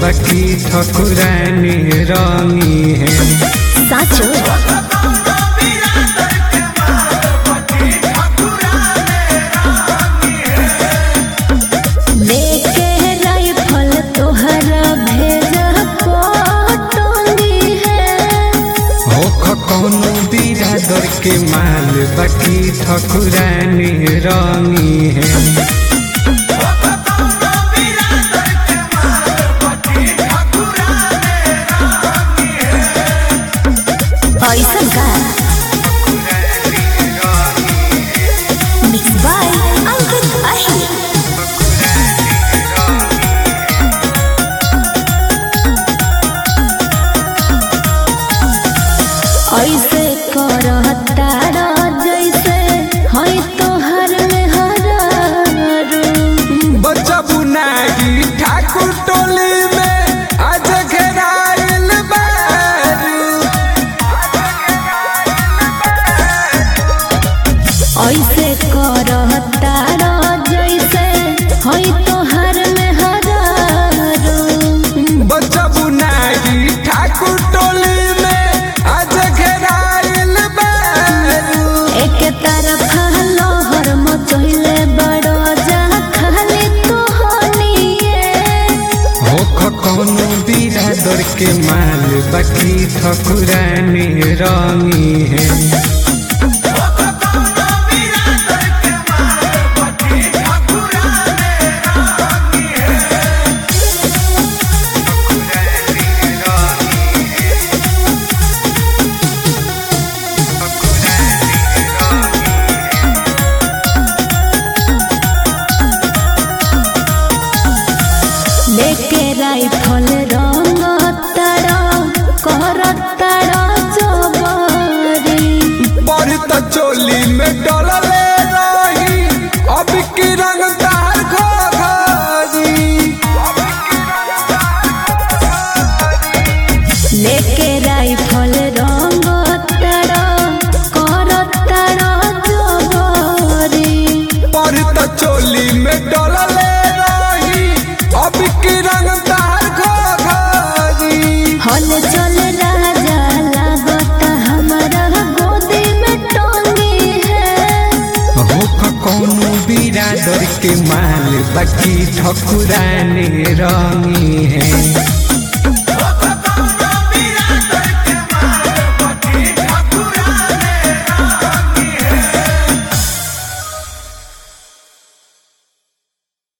बाकी ठकुरानी रंगी है। साचो लेके राइफल तोहरा भेजा पटोंगी है। हो कौनो बिरादर के माल बाकी ठकुरानी रंगी है। ऐसा का मिक्स बाय अंकित अही। ऐसे करता जैसे है तोहर में हरारू। बच्चा बुनागी ठाकुर टोली में आज घेराइल बारू। ऐसे करता जैसे है तोहर में हरारू। बच्चा बुनागी ठाकुर टोली में आज घेराइल बारू। एक तरफ लोहर मचोइले बड़ो जा खाली तोहनिए। हो कौनो बिरादर के माल बाकी ठकुरानी रंगी है। लेके राइफल रंग तारा कर तारा जबरी। पर त चोली में डलले रही अब की रंगदार घोघरी। लेके राइफल रंग तारा कर तारा जबरी। पर त चोली में डलले रही अब की रंगदार घोघरी। हल चल राजा लागत हमारा गोदी में टंगी है। हो कौनो बिरादर के माल बाकी ठकुरानी रंगी है।